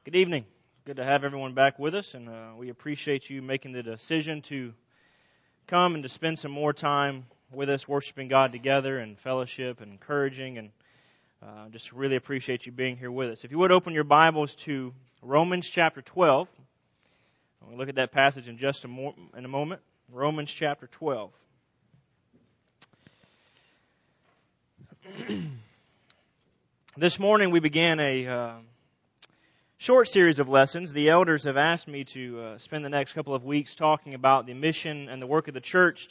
Good evening. Good to have everyone back with us, and we appreciate you making the decision to come and to spend some more time with us, worshiping God together and fellowship and encouraging, and just really appreciate you being here with us. If you would open your Bibles to Romans chapter 12. We'll look at that passage in just in a moment. Romans chapter 12. This morning we began a short series of lessons. The elders have asked me to spend the next couple of weeks talking about the mission and the work of the church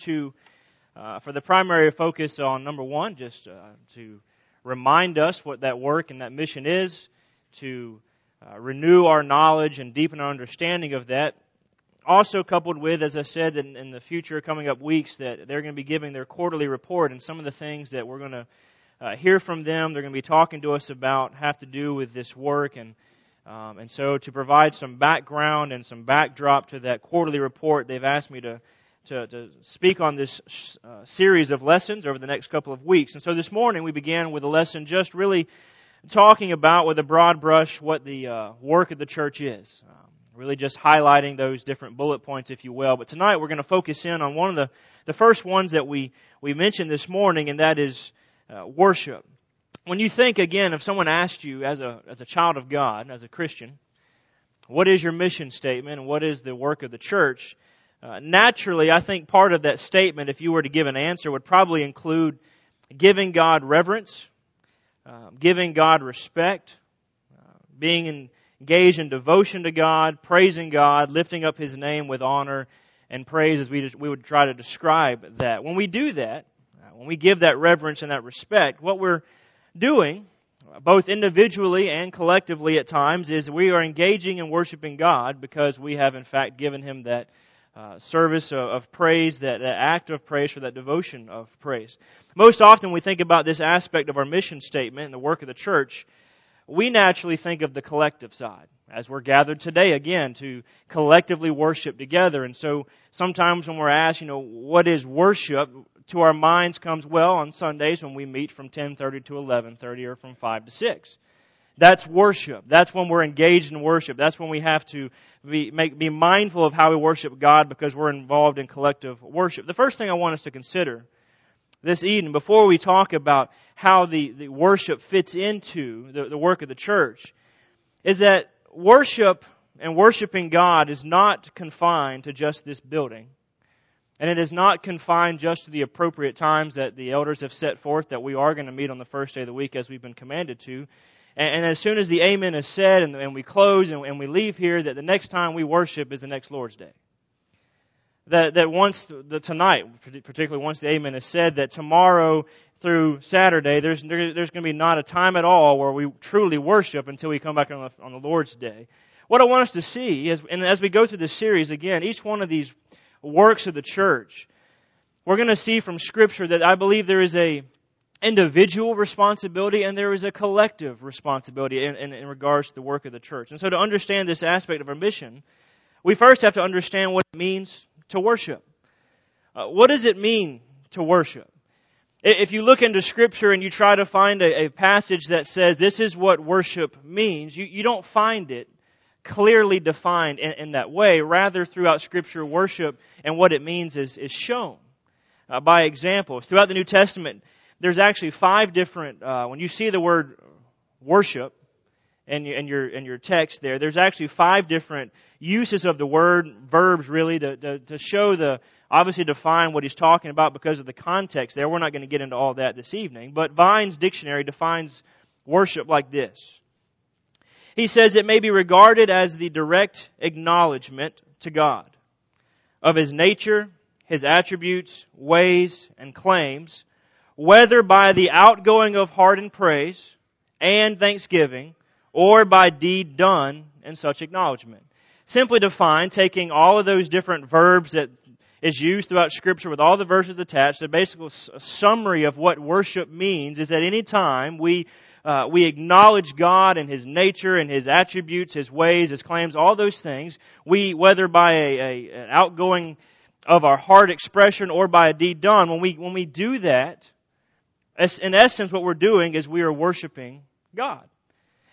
for the primary focus on number one, just to remind us what that work and that mission is, to renew our knowledge and deepen our understanding of that. Also coupled with, as I said, in the future coming up weeks, that they're going to be giving their quarterly report, and some of the things that we're going to hear from them, they're going to be talking to us about, have to do with this work. And so to provide some background and some backdrop to that quarterly report, they've asked me to speak on this series of lessons over the next couple of weeks. And so this morning we began with a lesson just really talking about, with a broad brush, what the work of the church is. Really just highlighting those different bullet points, if you will. But tonight we're going to focus in on one of the first ones that we mentioned this morning, and that is worship. When you think, again, if someone asked you as a child of God, as a Christian, what is your mission statement and what is the work of the church? Naturally, I think part of that statement, if you were to give an answer, would probably include giving God reverence, giving God respect, being engaged in devotion to God, praising God, lifting up His name with honor and praise, as we would try to describe that. When we do that, when we give that reverence and that respect, what we're doing, both individually and collectively at times, is we are engaging in worshiping God because we have in fact given Him that service of praise, that act of praise, or that devotion of praise. Most often we think about this aspect of our mission statement and the work of the church, we naturally think of the collective side, as we're gathered today again to collectively worship together. And so sometimes when we're asked, what is worship, to our minds comes, on Sundays when we meet from 10:30 to 11:30 or from 5 to 6. That's worship. That's when we're engaged in worship. That's when we have to be mindful of how we worship God because we're involved in collective worship. The first thing I want us to consider this evening, before we talk about how the worship fits into the work of the church, is that worship and worshiping God is not confined to just this building. And it is not confined just to the appropriate times that the elders have set forth, that we are going to meet on the first day of the week as we've been commanded to. And as soon as the amen is said and we close and we leave here, that the next time we worship is the next Lord's Day. That once tonight, particularly once the amen is said, that tomorrow through Saturday, there's going to be not a time at all where we truly worship until we come back on the Lord's Day. What I want us to see is, and as we go through this series, again, each one of these works of the church, we're going to see from Scripture that I believe there is a individual responsibility and there is a collective responsibility in regards to the work of the church. And so to understand this aspect of our mission, we first have to understand what it means to worship. What does it mean to worship? If you look into Scripture and you try to find a passage that says this is what worship means, you don't find it clearly defined in that way. Rather, throughout Scripture, worship and what it means is shown by examples. Throughout the New Testament, there's actually 5 different, when you see the word worship in your text there's actually 5 different uses of the word, verbs really, to show obviously define what he's talking about because of the context there. We're not going to get into all that this evening, but Vine's dictionary defines worship like this. He says it may be regarded as the direct acknowledgement to God of His nature, His attributes, ways, and claims, whether by the outgoing of heart in praise and thanksgiving, or by deed done in such acknowledgement. Simply defined, taking all of those different verbs that is used throughout Scripture with all the verses attached, the basic summary of what worship means is that any time we acknowledge God and His nature and His attributes, His ways, His claims, all those things. Whether by an outgoing of our heart expression or by a deed done, when we do that, in essence what we're doing is we are worshiping God.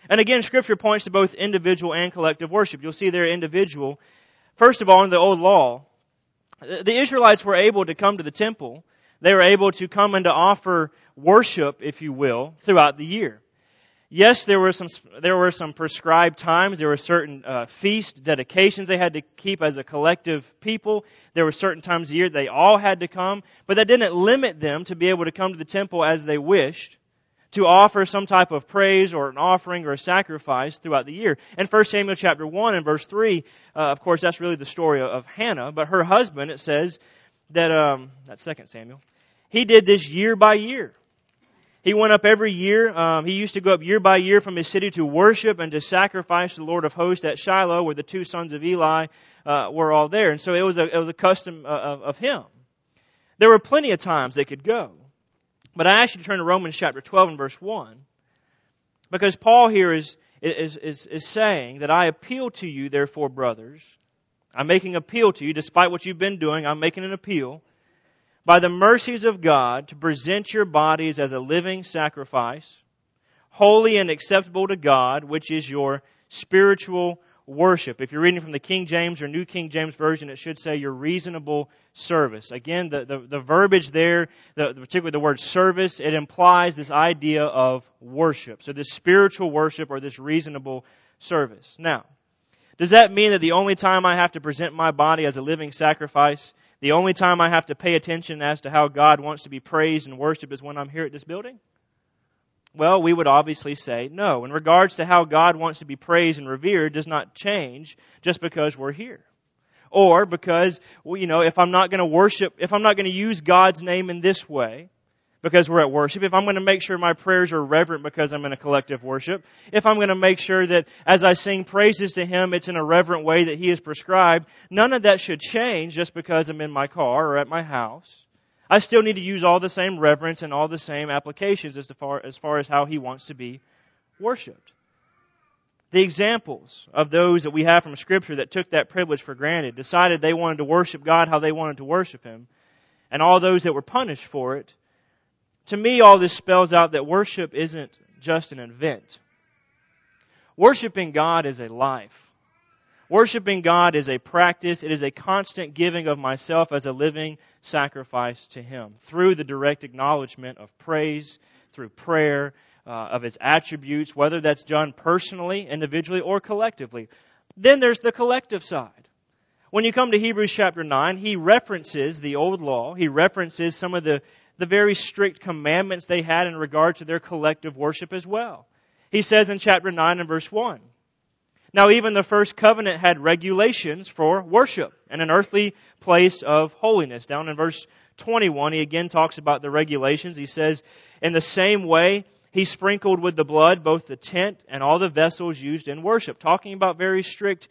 And again, Scripture points to both individual and collective worship. You'll see there individual. First of all, in the old law, the Israelites were able to come to the temple. They were able to come and to offer worship, if you will, throughout the year. Yes, there were some prescribed times. There were certain feast dedications they had to keep as a collective people. There were certain times a year they all had to come, but that didn't limit them to be able to come to the temple as they wished, to offer some type of praise or an offering or a sacrifice throughout the year. In 1 Samuel chapter 1 and verse 3, of course, that's really the story of Hannah, but her husband, it says that, that's 2 Samuel, he did this year by year. He went up every year. He used to go up year by year from his city to worship and to sacrifice to the Lord of hosts at Shiloh, where the two sons of Eli were all there. And so it was a custom of him. There were plenty of times they could go. But I ask you to turn to Romans chapter 12 and verse 1, because Paul here is saying that I appeal to you, therefore, brothers. I'm making appeal to you, despite what you've been doing, I'm making an appeal. By the mercies of God, to present your bodies as a living sacrifice, holy and acceptable to God, which is your spiritual worship. If you're reading from the King James or New King James Version, it should say your reasonable service. Again, the verbiage there, particularly the word service, it implies this idea of worship. So this spiritual worship or this reasonable service. Now, does that mean that the only time I have to present my body as a living sacrifice, the only time I have to pay attention as to how God wants to be praised and worshiped is when I'm here at this building? Well, we would obviously say no. In regards to how God wants to be praised and revered does not change just because we're here. Or because, if I'm not going to worship, if I'm not going to use God's name in this way, because we're at worship, if I'm going to make sure my prayers are reverent because I'm in a collective worship, if I'm going to make sure that as I sing praises to Him, it's in a reverent way that He has prescribed, none of that should change just because I'm in my car or at my house. I still need to use all the same reverence and all the same applications as far as how He wants to be worshipped. The examples of those that we have from Scripture that took that privilege for granted, decided they wanted to worship God how they wanted to worship Him, and all those that were punished for it, to me, all this spells out that worship isn't just an event. Worshiping God is a life. Worshiping God is a practice. It is a constant giving of myself as a living sacrifice to Him through the direct acknowledgement of praise, through prayer, of His attributes, whether that's done personally, individually, or collectively. Then there's the collective side. When you come to Hebrews chapter 9, he references the old law. He references some of the very strict commandments they had in regard to their collective worship as well. He says in chapter 9 and verse 1, now even the first covenant had regulations for worship and an earthly place of holiness. Down in verse 21, he again talks about the regulations. He says, in the same way, He sprinkled with the blood both the tent and all the vessels used in worship. Talking about very strict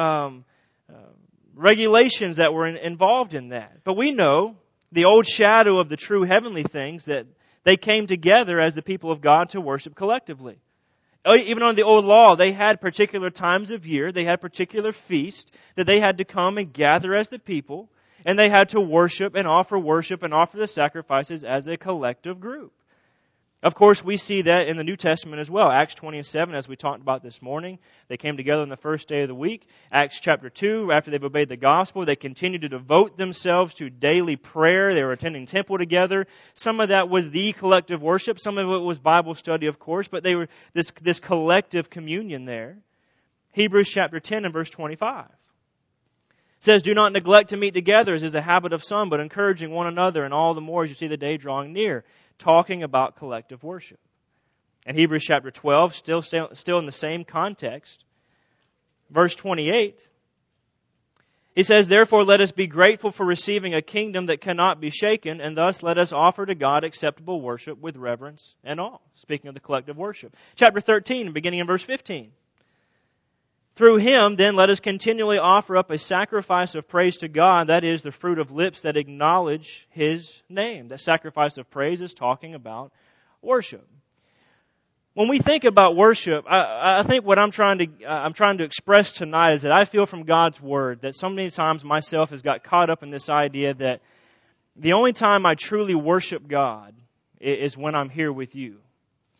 regulations that were involved in that. But we know the old shadow of the true heavenly things, that they came together as the people of God to worship collectively. Even on the old law, they had particular times of year, they had particular feasts that they had to come and gather as the people, and they had to worship and offer the sacrifices as a collective group. Of course, we see that in the New Testament as well. Acts 27, as we talked about this morning, they came together on the first day of the week. Acts chapter 2, after they've obeyed the gospel, they continued to devote themselves to daily prayer. They were attending temple together. Some of that was the collective worship. Some of it was Bible study, of course, but they were this collective communion there. Hebrews chapter 10 and verse 25 says, do not neglect to meet together as is a habit of some, but encouraging one another, and all the more as you see the day drawing near. Talking about collective worship. And Hebrews chapter 12, still in the same context, verse 28, he says, therefore let us be grateful for receiving a kingdom that cannot be shaken, and thus let us offer to God acceptable worship with reverence and awe. Speaking of the collective worship. Chapter 13, beginning in verse 15. Through Him, then, let us continually offer up a sacrifice of praise to God, that is, the fruit of lips that acknowledge His name. That sacrifice of praise is talking about worship. When we think about worship, I think what I'm trying to express tonight is that I feel from God's Word that so many times myself has got caught up in this idea that the only time I truly worship God is when I'm here with you.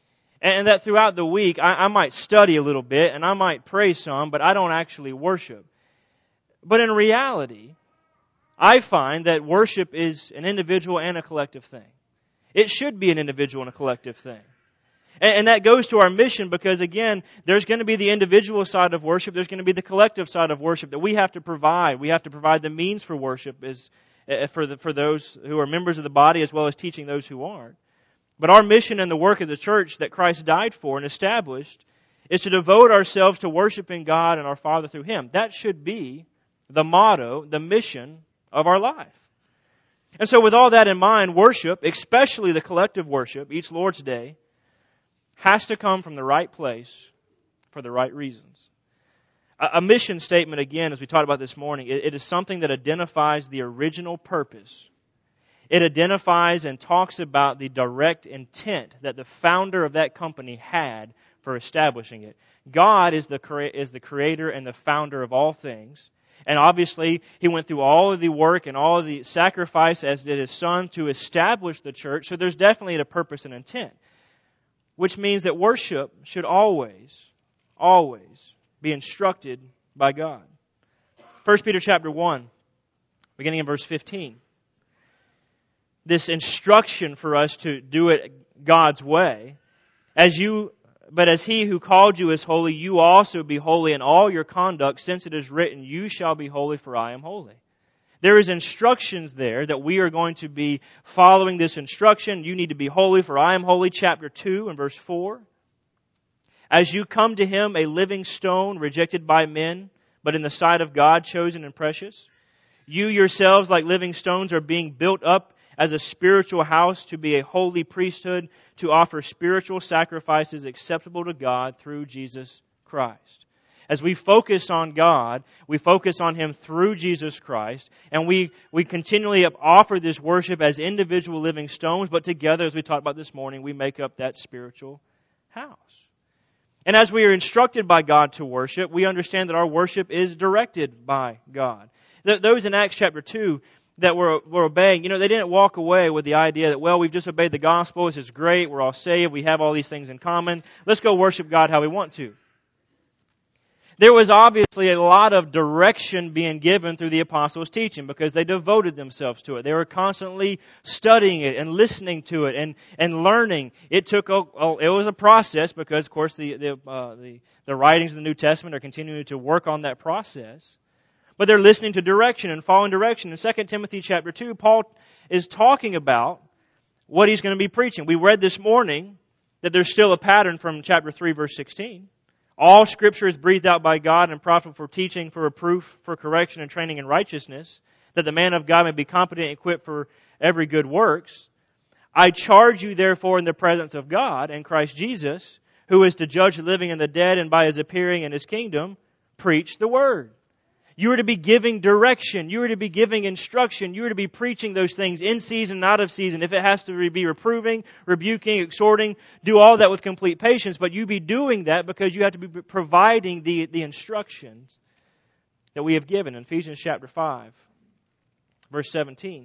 And that throughout the week, I might study a little bit and I might pray some, but I don't actually worship. But in reality, I find that worship is an individual and a collective thing. It should be an individual and a collective thing. And that goes to our mission because, again, there's going to be the individual side of worship. There's going to be the collective side of worship that we have to provide. We have to provide the means for worship for those who are members of the body as well as teaching those who aren't. But our mission and the work of the church that Christ died for and established is to devote ourselves to worshiping God and our Father through Him. That should be the motto, the mission of our life. And so with all that in mind, worship, especially the collective worship, each Lord's Day, has to come from the right place for the right reasons. A mission statement, again, as we talked about this morning, it is something that identifies the original purpose. It identifies and talks about the direct intent that the founder of that company had for establishing it. God is the creator and the founder of all things. And obviously, He went through all of the work and all of the sacrifice, as did His Son, to establish the church. So there's definitely a purpose and intent. Which means that worship should always, always be instructed by God. 1 Peter chapter 1, beginning in verse 15. This instruction for us to do it God's way. But as He who called you is holy, you also be holy in all your conduct, since it is written, you shall be holy, for I am holy. There is instructions there that we are going to be following this instruction. You need to be holy, for I am holy. Chapter 2 and verse 4. As you come to Him, a living stone rejected by men, but in the sight of God chosen and precious. You yourselves, like living stones, are being built up as a spiritual house to be a holy priesthood, to offer spiritual sacrifices acceptable to God through Jesus Christ. As we focus on God, we focus on Him through Jesus Christ, and we continually offer this worship as individual living stones, but together, as we talked about this morning, we make up that spiritual house. And as we are instructed by God to worship, we understand that our worship is directed by God. Those in Acts chapter 2 that were obeying, they didn't walk away with the idea that, well, we've just obeyed the gospel, this is great, we're all saved, we have all these things in common, let's go worship God how we want to. There was obviously a lot of direction being given through the apostles' teaching because they devoted themselves to it. They were constantly studying it and listening to it and learning. It was a process because, of course, the writings of the New Testament are continuing to work on that process. But they're listening to direction and following direction. In 2 Timothy chapter 2, Paul is talking about what he's going to be preaching. We read this morning that there's still a pattern from chapter 3, verse 16. All Scripture is breathed out by God and profitable for teaching, for reproof, for correction, and training in righteousness, that the man of God may be competent and equipped for every good works. I charge you therefore in the presence of God and Christ Jesus, who is to judge the living and the dead, and by His appearing in His kingdom, preach the word. You are to be giving direction. You are to be giving instruction. You are to be preaching those things in season and out of season. If it has to be reproving, rebuking, exhorting, do all that with complete patience. But you be doing that because you have to be providing the instructions that we have given. In Ephesians chapter 5, verse 17.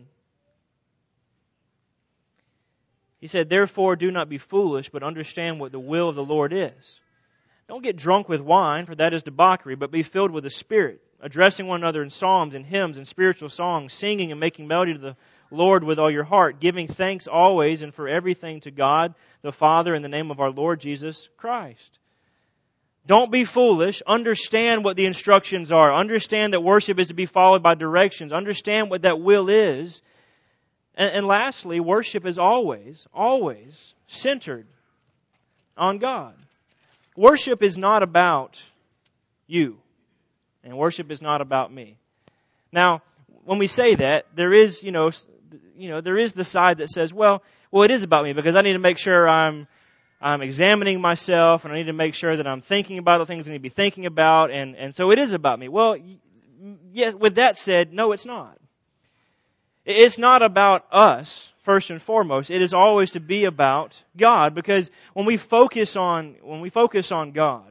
He said, therefore do not be foolish, but understand what the will of the Lord is. Don't get drunk with wine, for that is debauchery, but be filled with the Spirit, addressing one another in psalms and hymns and spiritual songs, singing and making melody to the Lord with all your heart, giving thanks always and for everything to God the Father in the name of our Lord Jesus Christ. Don't be foolish. Understand what the instructions are. Understand that worship is to be followed by directions. Understand what that will is. And lastly, worship is always, always centered on God. Worship is not about you. And worship is not about me. Now, when we say that, there is, there is the side that says, well, it is about me because I need to make sure I'm examining myself and I need to make sure that I'm thinking about the things I need to be thinking about, and so it is about me. Well, yes, with that said, no, it's not. It's not about us, first and foremost. It is always to be about God, because when we focus on God,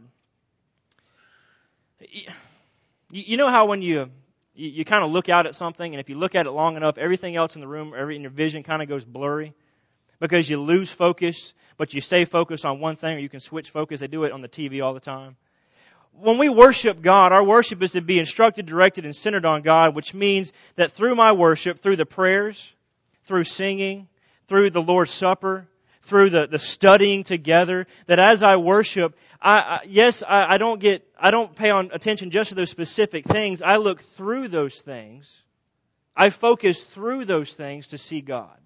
you know how when you kind of look out at something, and if you look at it long enough, everything else in the room, in your vision kind of goes blurry? because you lose focus, but you stay focused on one thing, or you can switch focus. They do it on the TV all the time. When we worship God, our worship is to be instructed, directed, and centered on God, which means that through my worship, through the prayers, through singing, through the Lord's Supper, through the studying together, that as I worship, I don't pay attention just to those specific things. I look through those things. I focus through those things to see God.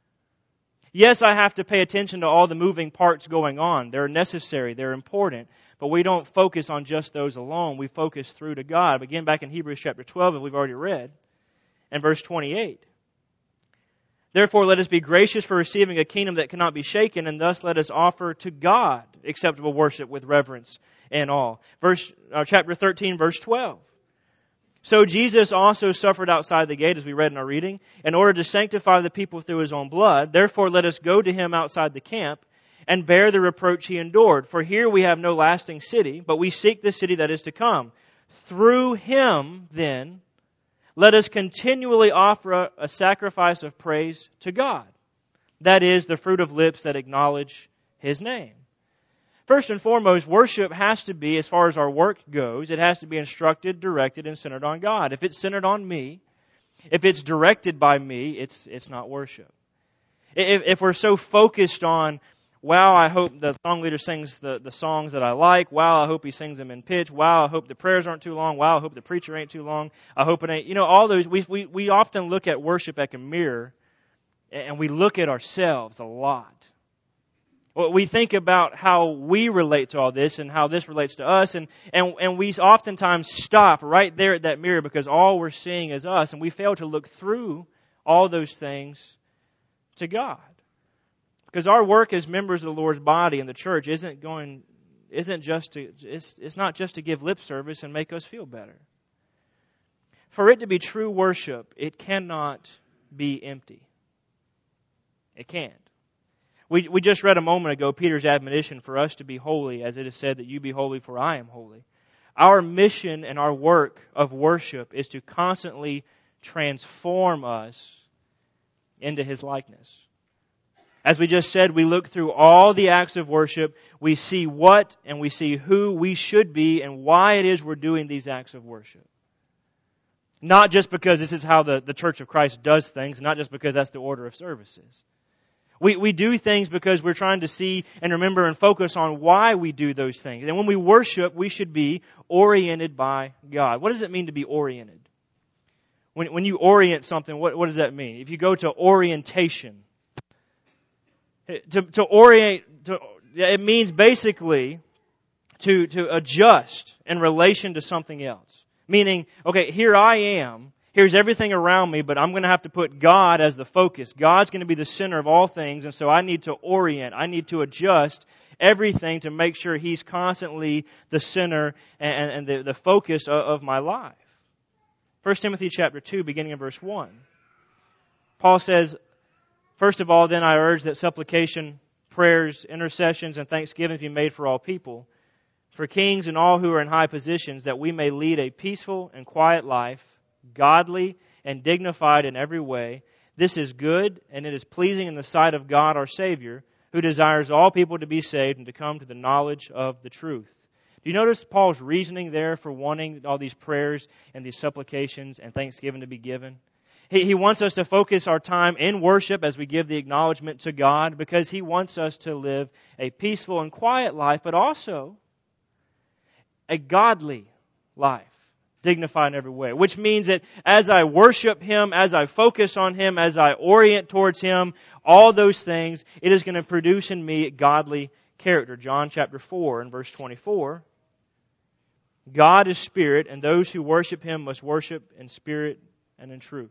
Yes, I have to pay attention to all the moving parts going on. They're necessary. They're important. But we don't focus on just those alone. We focus through to God. Again, back in Hebrews chapter 12, that we've already read, and verse 28. Therefore, let us be gracious for receiving a kingdom that cannot be shaken, and thus let us offer to God acceptable worship with reverence and awe. Chapter 13, verse 12. So Jesus also suffered outside the gate, as we read in our reading, in order to sanctify the people through His own blood. Therefore, let us go to Him outside the camp and bear the reproach He endured. For here we have no lasting city, but we seek the city that is to come. Through Him, then, let us continually offer a sacrifice of praise to God. That is, the fruit of lips that acknowledge His name. First and foremost, worship has to be, as far as our work goes, it has to be instructed, directed, and centered on God. If it's centered on me, if it's directed by me, it's not worship. If we're so focused on, wow, I hope the song leader sings the songs that I like. Wow, I hope he sings them in pitch. Wow, I hope the prayers aren't too long. Wow, I hope the preacher ain't too long. I hope it ain't. All those, we often look at worship like a mirror, and we look at ourselves a lot. Well, we think about how we relate to all this and how this relates to us, and we oftentimes stop right there at that mirror because all we're seeing is us, and we fail to look through all those things to God. Because our work as members of the Lord's body in the church it's not just to give lip service and make us feel better. For it to be true worship, it cannot be empty. It can't. We just read a moment ago Peter's admonition for us to be holy, as it is said that you be holy for I am holy. Our mission and our work of worship is to constantly transform us into His likeness. As we just said, we look through all the acts of worship, we see what and we see who we should be and why it is we're doing these acts of worship. Not just because this is how the Church of Christ does things, not just because that's the order of services. We do things because we're trying to see and remember and focus on why we do those things. And when we worship, we should be oriented by God. What does it mean to be oriented? When you orient something, what does that mean? If you go to orientation, to orient, it means basically to adjust in relation to something else. Meaning, okay, here I am. Here's everything around me, but I'm going to have to put God as the focus. God's going to be the center of all things, and so I need to orient. I need to adjust everything to make sure He's constantly the center and the focus of my life. 1 Timothy chapter 2, beginning in verse 1. Paul says, first of all, then I urge that supplication, prayers, intercessions, and thanksgiving be made for all people, for kings and all who are in high positions, that we may lead a peaceful and quiet life, godly and dignified in every way. This is good, and it is pleasing in the sight of God our Savior, who desires all people to be saved and to come to the knowledge of the truth. Do you notice Paul's reasoning there for wanting all these prayers and these supplications and thanksgiving to be given? He wants us to focus our time in worship as we give the acknowledgement to God, because He wants us to live a peaceful and quiet life, but also a godly life. Dignified in every way, which means that as I worship Him, as I focus on Him, as I orient towards Him, all those things, it is going to produce in me godly character. John chapter 4 and verse 24. God is spirit, and those who worship Him must worship in spirit and in truth.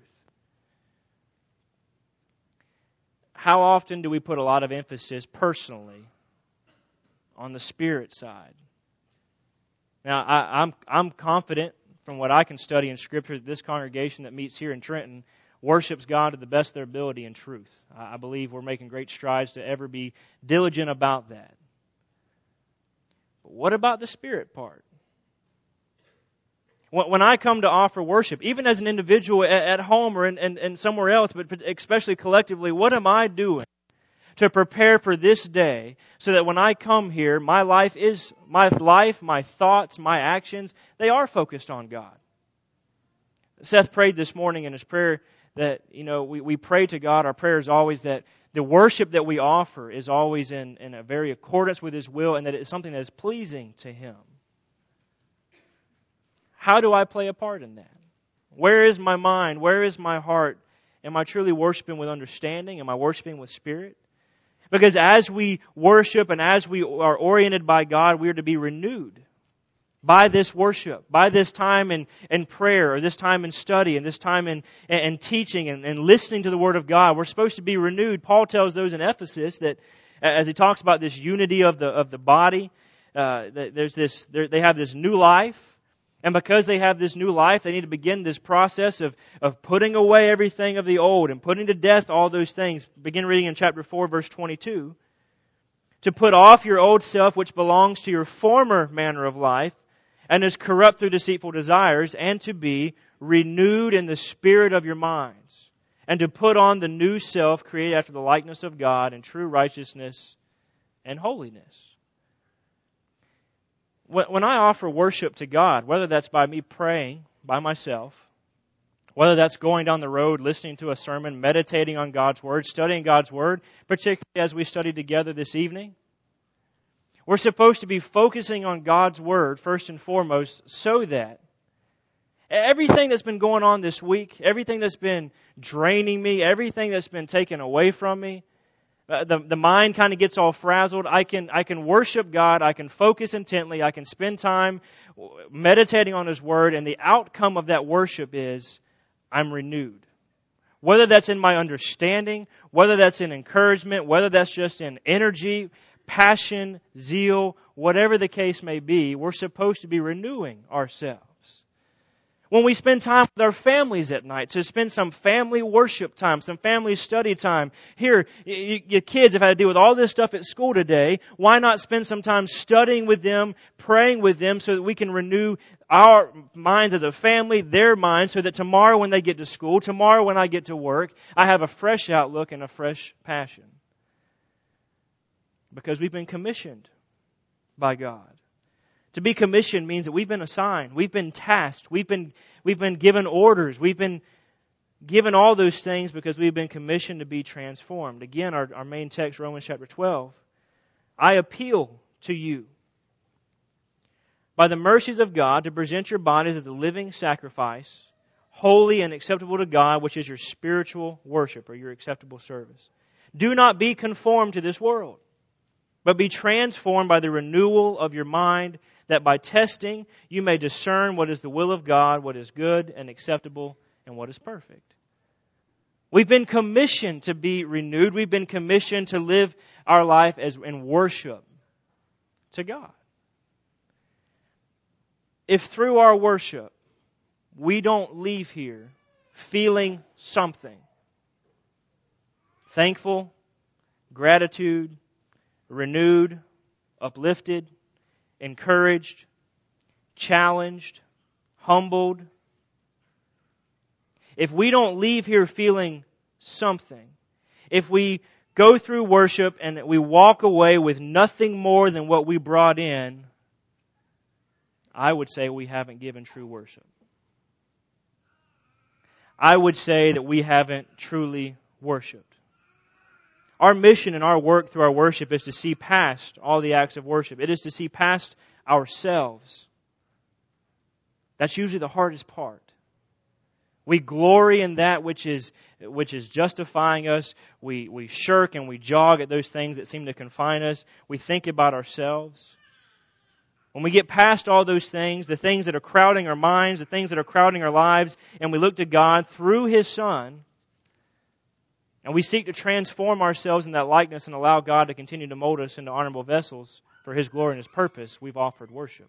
How often do we put a lot of emphasis personally on the spirit side? Now, I'm confident from what I can study in Scripture that this congregation that meets here in Trenton worships God to the best of their ability in truth. I believe we're making great strides to ever be diligent about that. But what about the spirit part? When I come to offer worship, even as an individual at home or in somewhere else, but especially collectively, what am I doing to prepare for this day so that when I come here, my life, my thoughts, my actions, they are focused on God. Seth prayed this morning in his prayer that, we pray to God. Our prayer is always that the worship that we offer is always in a very accordance with His will and that it's something that is pleasing to Him. How do I play a part in that? Where is my mind? Where is my heart? Am I truly worshiping with understanding? Am I worshiping with spirit? Because as we worship and as we are oriented by God, we are to be renewed by this worship, by this time in prayer, or this time in study, and this time in teaching and listening to the Word of God. We're supposed to be renewed. Paul tells those in Ephesus that as he talks about this unity of the body, they have this new life. And because they have this new life, they need to begin this process of putting away everything of the old and putting to death all those things. Begin reading in chapter 4, verse 22. To put off your old self, which belongs to your former manner of life, and is corrupt through deceitful desires, and to be renewed in the spirit of your minds, and to put on the new self created after the likeness of God in true righteousness and holiness. When I offer worship to God, whether that's by me praying by myself, whether that's going down the road, listening to a sermon, meditating on God's Word, studying God's Word, particularly as we study together this evening, we're supposed to be focusing on God's Word first and foremost so that everything that's been going on this week, everything that's been draining me, everything that's been taken away from me, the mind kind of gets all frazzled. I can worship God. I can focus intently. I can spend time meditating on His Word. And the outcome of that worship is I'm renewed. Whether that's in my understanding, whether that's in encouragement, whether that's just in energy, passion, zeal, whatever the case may be, we're supposed to be renewing ourselves. When we spend time with our families at night, to spend some family worship time, some family study time. Here, your kids have had to deal with all this stuff at school today. Why not spend some time studying with them, praying with them, so that we can renew our minds as a family, their minds, so that tomorrow when they get to school, tomorrow when I get to work, I have a fresh outlook and a fresh passion. Because we've been commissioned by God. To be commissioned means that we've been assigned, we've been tasked, we've been given orders, we've been given all those things because we've been commissioned to be transformed. Again, our main text, Romans chapter 12. I appeal to you, by the mercies of God, to present your bodies as a living sacrifice, holy and acceptable to God, which is your spiritual worship or your acceptable service. Do not be conformed to this world, but be transformed by the renewal of your mind, that by testing you may discern what is the will of God, what is good and acceptable, and what is perfect. We've been commissioned to be renewed. We've been commissioned to live our life as in worship to God. If through our worship we don't leave here feeling something, thankful, gratitude, renewed, uplifted, encouraged, challenged, humbled. If we don't leave here feeling something, if we go through worship and we walk away with nothing more than what we brought in, I would say we haven't given true worship. I would say that we haven't truly worshiped. Our mission and our work through our worship is to see past all the acts of worship. It is to see past ourselves. That's usually the hardest part. We glory in that which is justifying us. We shirk and we jog at those things that seem to confine us. We think about ourselves. When we get past all those things, the things that are crowding our minds, the things that are crowding our lives, and we look to God through His Son, and we seek to transform ourselves in that likeness and allow God to continue to mold us into honorable vessels for His glory and His purpose, we've offered worship.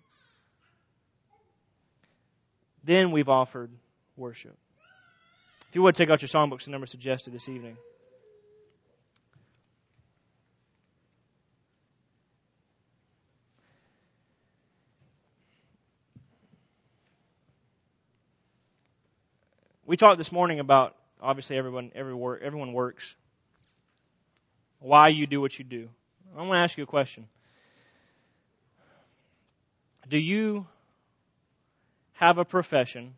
Then we've offered worship. If you would, take out your songbooks, the number suggested this evening. We talked this morning about, obviously everyone works. why you do what you do. I want to ask you a question. Do you have a profession?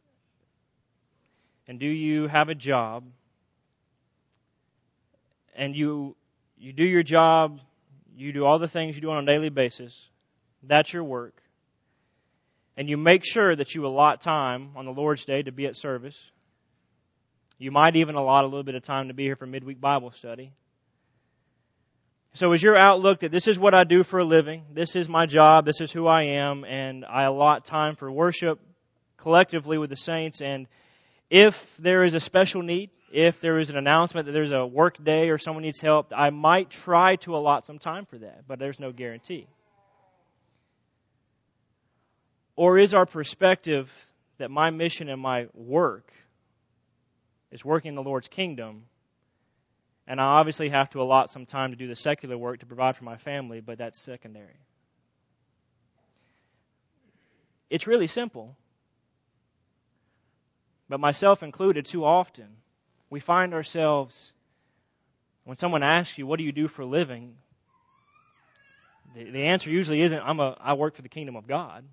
And do you have a job? And you do your job, you do all the things you do on a daily basis. That's your work. And you make sure that you allot time on the Lord's Day to be at service. You might even allot a little bit of time to be here for midweek Bible study. So is your outlook that this is what I do for a living, this is my job, this is who I am, and I allot time for worship collectively with the saints, and if there is a special need, if there is an announcement that there's a work day or someone needs help, I might try to allot some time for that, but there's no guarantee. Or is our perspective that my mission and my work is working in the Lord's kingdom, and I obviously have to allot some time to do the secular work to provide for my family, but that's secondary? It's really simple. But myself included, too often, we find ourselves, when someone asks you, what do you do for a living? The answer usually isn't, I work for the kingdom of God.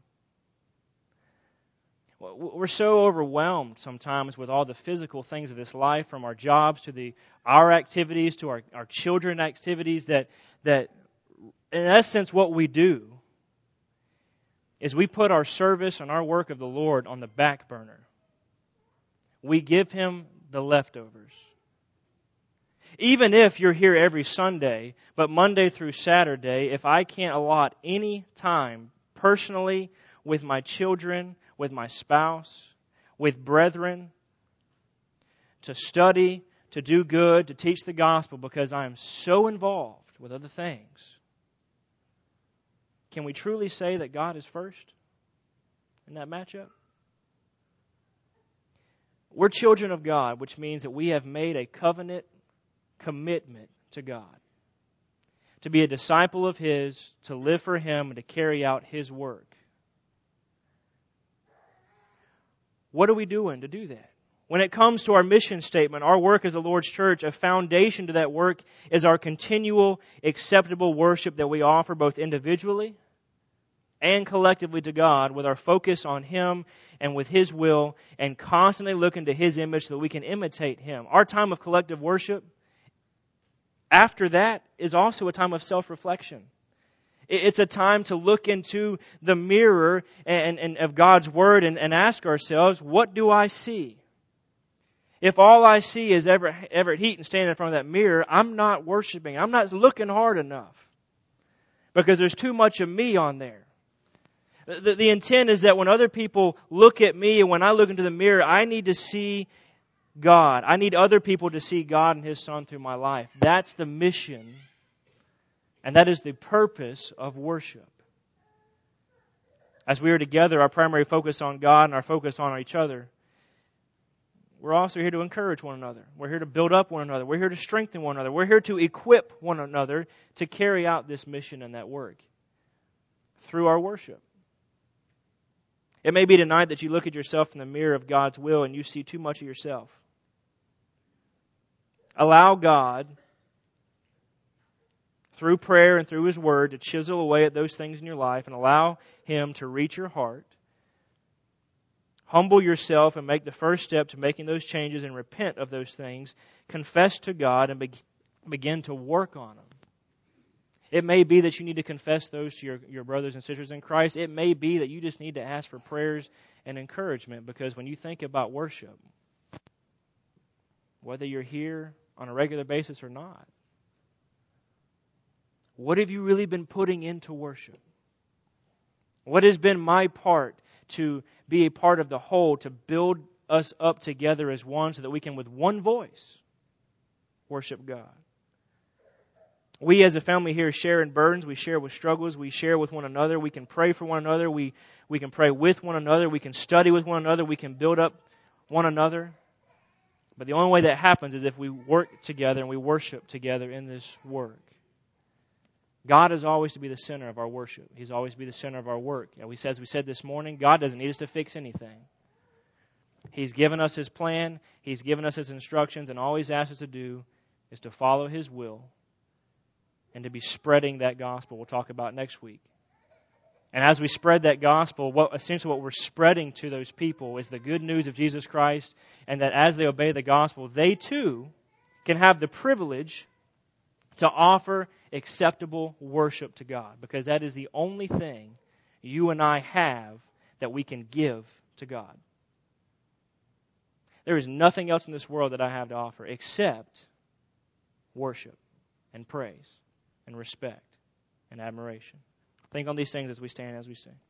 We're so overwhelmed sometimes with all the physical things of this life, from our jobs to our activities to our children's activities, that in essence what we do is we put our service and our work of the Lord on the back burner. We give Him the leftovers. Even if you're here every Sunday, but Monday through Saturday, if I can't allot any time personally with my children, with my spouse, with brethren, to study, to do good, to teach the gospel, because I am so involved with other things, can we truly say that God is first in that matchup? We're children of God, which means that we have made a covenant commitment to God, to be a disciple of His, to live for Him, and to carry out His work. What are we doing to do that? When it comes to our mission statement, our work as the Lord's church, a foundation to that work is our continual acceptable worship that we offer both individually and collectively to God, with our focus on Him and with His will, and constantly looking to His image so that we can imitate Him. Our time of collective worship, after that, is also a time of self-reflection. It's a time to look into the mirror and of God's Word and ask ourselves, what do I see? If all I see is Everett Heaton standing in front of that mirror, I'm not worshiping. I'm not looking hard enough, because there's too much of me on there. The intent is that when other people look at me and when I look into the mirror, I need to see God. I need other people to see God and His Son through my life. That's the mission, and that is the purpose of worship. As we are together, our primary focus on God and our focus on each other, we're also here to encourage one another. We're here to build up one another. We're here to strengthen one another. We're here to equip one another to carry out this mission and that work through our worship. It may be tonight that you look at yourself in the mirror of God's will and you see too much of yourself. Allow God, through prayer and through His Word, to chisel away at those things in your life and allow Him to reach your heart. Humble yourself and make the first step to making those changes and repent of those things. Confess to God and begin to work on them. It may be that you need to confess those to your brothers and sisters in Christ. It may be that you just need to ask for prayers and encouragement, because when you think about worship, whether you're here on a regular basis or not, what have you really been putting into worship? What has been my part to be a part of the whole, to build us up together as one so that we can, with one voice, worship God? We as a family here share in burdens, we share with struggles, we share with one another, we can pray for one another, we can pray with one another, we can study with one another, we can build up one another. But the only way that happens is if we work together and we worship together in this work. God is always to be the center of our worship. He's always to be the center of our work. And as we said this morning, God doesn't need us to fix anything. He's given us His plan, He's given us His instructions, and all He's asked us to do is to follow His will and to be spreading that gospel we'll talk about next week. And as we spread that gospel, essentially what we're spreading to those people is the good news of Jesus Christ, and that as they obey the gospel, they too can have the privilege to offer acceptable worship to God, because that is the only thing you and I have that we can give to God. There is nothing else in this world that I have to offer except worship and praise and respect and admiration. Think on these things as we stand, as we sing.